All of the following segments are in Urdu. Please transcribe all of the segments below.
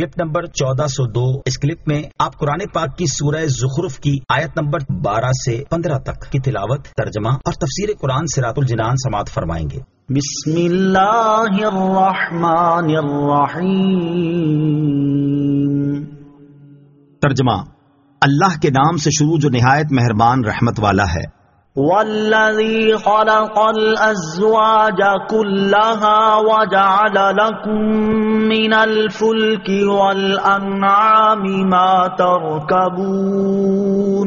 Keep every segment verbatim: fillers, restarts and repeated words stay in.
کلپ نمبر چودہ سو دو. اس کلپ میں آپ قرآن پاک کی سورہ زخرف کی آیت نمبر بارہ سے پندرہ تک کی تلاوت، ترجمہ اور تفسیر قرآن صراط الجنان سماعت فرمائیں گے. بسم اللہ الرحمن الرحیم. ترجمہ: اللہ کے نام سے شروع جو نہایت مہربان رحمت والا ہے. والذی خلق الازواج كلها وجعل لكم من الفلك والانعام ما تركبون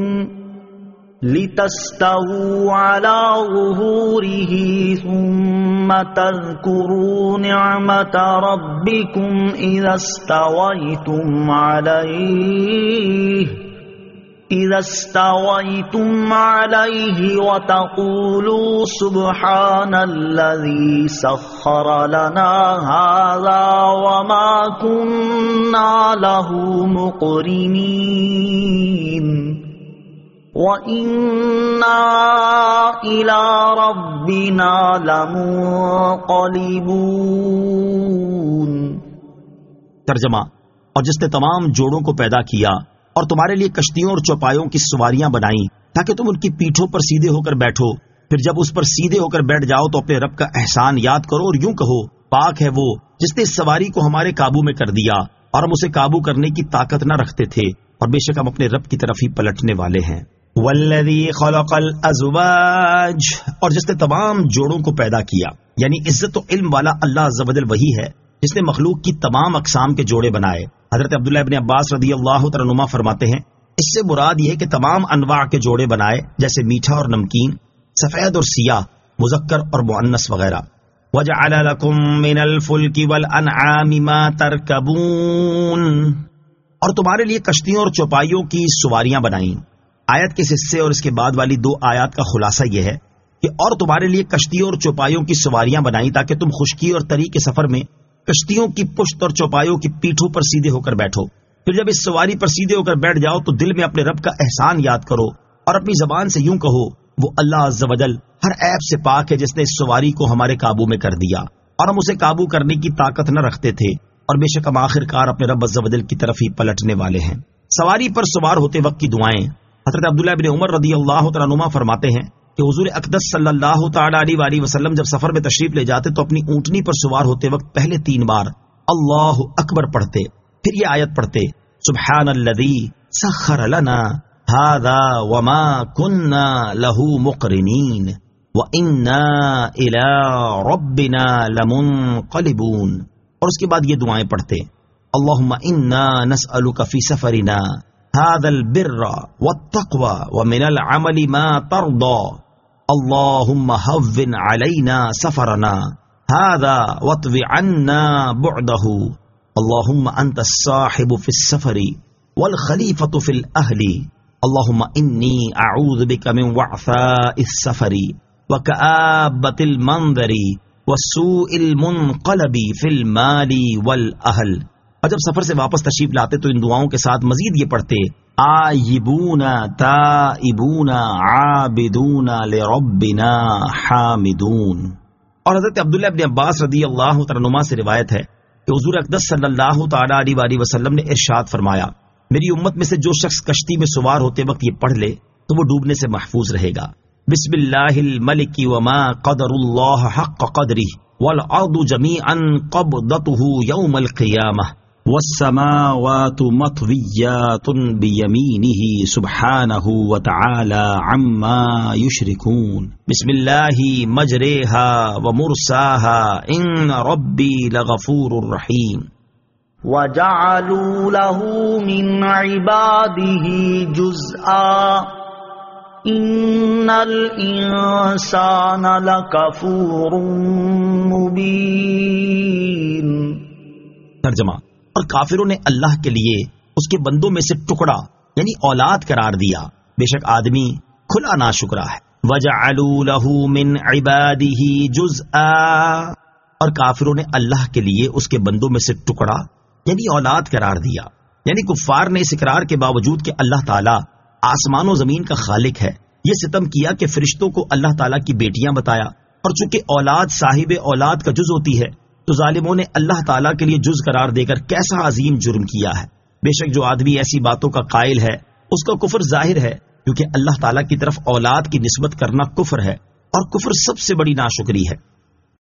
لتستووا على ظهوره ثم تذكروا نعمة ربكم إذا استويتم عليه إذا استويتم عليه وتقولوا سبحان الذي سخر لنا هذا وما كنا له مقرنين وَإِنَّا إِلَى رَبِّنَا لَمُنقَلِبُونَ. ترجمہ: اور جس نے تمام جوڑوں کو پیدا کیا اور تمہارے لیے کشتیوں اور چوپایوں کی سواریاں بنائیں تاکہ تم ان کی پیٹھوں پر سیدھے ہو کر بیٹھو، پھر جب اس پر سیدھے ہو کر بیٹھ جاؤ تو اپنے رب کا احسان یاد کرو اور یوں کہو: پاک ہے وہ جس نے اس سواری کو ہمارے قابو میں کر دیا اور ہم اسے قابو کرنے کی طاقت نہ رکھتے تھے، اور بے شک ہم اپنے رب کی طرف ہی پلٹنے والے ہیں. والذی خلق الازواج، اور جس نے تمام جوڑوں کو پیدا کیا، یعنی عزت و علم والا اللہ عز و جل وہی ہے جس نے مخلوق کی تمام اقسام کے جوڑے بنائے. حضرت عبداللہ ابن عباس رضی اللہ تعالی عنہما فرماتے ہیں اس سے مراد یہ ہے کہ تمام انواع کے جوڑے بنائے، جیسے میٹھا اور نمکین، سفید اور سیاہ، مذکر اور مؤنث وغیرہ. وجعل لکم من الفلک والانعام ما ترکبون، اور تمہارے لیے کشتیوں اور چوپائیوں کی سواریاں بنائیں. آیت کے اس حصے اور اس کے بعد والی دو آیات کا خلاصہ یہ ہے کہ اور تمہارے لیے کشتیوں اور چوپایوں کی سواریاں بنائیں تاکہ تم خشکی اور تری کے سفر میں کشتیوں کی پشت اور چوپایوں کی پیٹھوں پر سیدھے ہو کر بیٹھو، پھر جب اس سواری پر سیدھے ہو کر بیٹھ جاؤ تو دل میں اپنے رب کا احسان یاد کرو اور اپنی زبان سے یوں کہو: وہ اللہ عز و جل ہر عیب سے پاک ہے جس نے اس سواری کو ہمارے قابو میں کر دیا اور ہم اسے قابو کرنے کی طاقت نہ رکھتے تھے، اور بے شک ہم آخر کار اپنے رب عز و جل کی طرف ہی پلٹنے والے ہیں. سواری پر سوار ہوتے وقت کی دعائیں. حضرت عبداللہ ابن عمر رضی اللہ تعالیٰ عنہما فرماتے ہیں کہ حضور اقدس صلی اللہ تعالیٰ علیہ وآلہ وسلم جب سفر میں تشریف لے جاتے تو اپنی اونٹنی پر سوار ہوتے وقت پہلے تین بار اللہ اکبر پڑھتے، پھر یہ آیت پڑھتے: سبحان الذی سخر لنا هذا وما كنا له مقرنین وإنا إلى ربنا لمنقلبون. اور اس کے بعد یہ دعائیں پڑھتے: اللہم انا نسألک فی سفرنا هذا البر والتقوى ومن العمل ما ترضى اللهم هون علينا سفرنا هذا واطو عنا بعده اللهم انت الصاحب في السفر والخليفة في الأهل اللهم إني أعوذ بك من وعثاء السفر وكآبة المنظر وسوء المنقلب في المال والأهل. اور جب سفر سے واپس تشریف لاتے تو ان دعاؤں کے ساتھ مزید یہ پڑھتے: آئبون تائبون عابدون لربنا حامدون. اور حضرت عبداللہ ابن عباس رضی اللہ تعالیٰ عنہما سے روایت ہے کہ حضور اقدس صلی اللہ تعالیٰ علیہ وآلہ وسلم نے ارشاد فرمایا: میری امت میں سے جو شخص کشتی میں سوار ہوتے وقت یہ پڑھ لے تو وہ ڈوبنے سے محفوظ رہے گا. بسم اللہ الملک وما قدر اللہ حق قدرہ والارض جمیعا قبضتہ یوم القیامہ والسماوات مطویات بیمینہ سبحانہ وتعالی عما یشرکون. بسم اللہ مجریہا ومرساہا ان ربی لغفور رحیم. وَجَعَلُوا لَهُ مِنْ عِبَادِهِ جُزْءًا إِنَّ الْإِنسَانَ لَكَفُورٌ مُبِينٌ. ترجمہ: اور کافروں نے اللہ کے لیے اس کے بندوں میں سے ٹکڑا یعنی اولاد قرار دیا، بے شک آدمی کھلا ناشکرا ہے. وَجَعَلُوا لَهُ مِنْ عِبَادِهِ جُزْءًا، اور کافروں نے اللہ کے لیے اس کے بندوں میں سے ٹکڑا یعنی اولاد قرار دیا. یعنی کفار نے اس اقرار کے باوجود کہ اللہ تعالیٰ آسمان و زمین کا خالق ہے، یہ ستم کیا کہ فرشتوں کو اللہ تعالیٰ کی بیٹیاں بتایا، اور چونکہ اولاد صاحب اولاد کا جز ہوتی ہے تو ظالموں نے اللہ تعالیٰ کے لیے جز قرار دے کر کیسا عظیم جرم کیا ہے۔ بے شک جو آدمی ایسی باتوں کا قائل ہے اس کا کفر ظاہر ہے، کیونکہ اللہ تعالیٰ کی طرف اولاد کی نسبت کرنا کفر ہے، اور کفر سب سے بڑی ناشکری ہے۔